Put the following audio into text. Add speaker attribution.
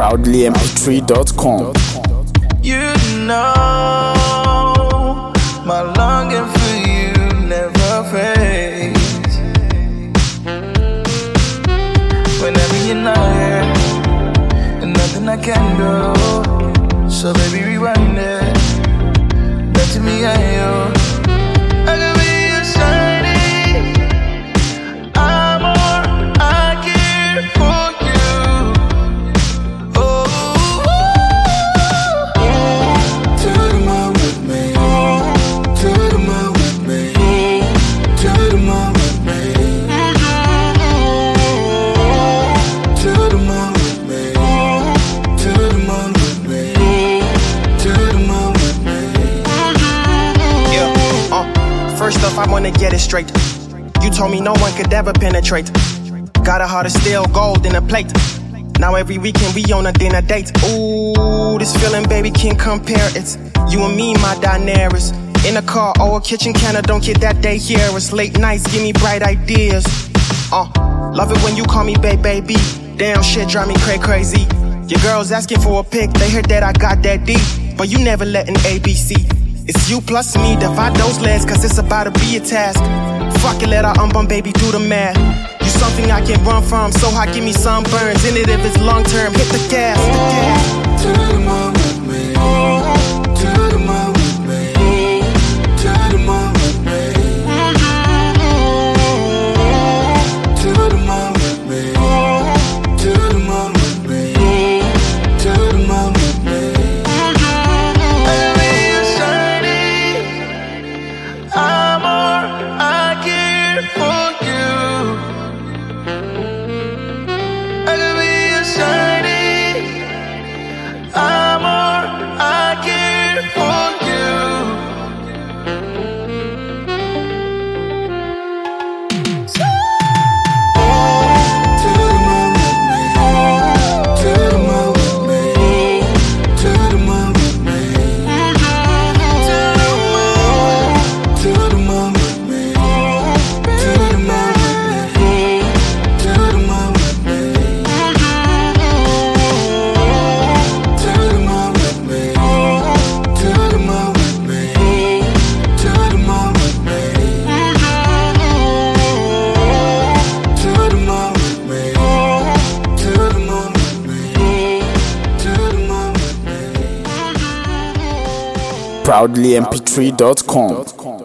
Speaker 1: ProudlyMP3.com.
Speaker 2: You know my longing for you never fades. Whenever you're not here, and nothing I can do. So baby, rewind it back to me and you. I could be your shining armor. I care for you. Oh, to the moon with me, to the moon with me, to the moon with me, to the moon with me, to the moon with me, to the moon with me.
Speaker 3: Yeah, first off, I wanna get it straight. You told me no one could ever penetrate. Got a heart of steel, gold in a plate. Now every weekend we on a dinner date. Ooh, this feeling, baby, can't compare. It's you and me, my Daenerys. In a car or a kitchen counter, don't get that day here. It's late nights, give me bright ideas. Love it when you call me baby. Damn, shit drive me crazy. Your girls asking for a pic, they heard that I got that D. But you never letting ABC. It's you plus me, divide those legs, cause it's about to be a task. Fuck it, let our unborn baby do the math. You something I can run from, so hot, give me sunburns. In it if it's long term, hit the gas.
Speaker 2: To the moon with me, to the moon with me, to the moon with me, to the moon with me, to the moon with me, to the moon with me. I could be your shining armor. I care for you. I could be your shining armor. I care for you. To the moon with me, to the moon with me, to the moon with me, to the moon, to the moon with me, to the moon with me, to the moon with me, to the moon with me, to the moon with me, to the moon with me, to the moon with me, to the moon with me, to the moon with me.
Speaker 1: ProudlyMP3.com.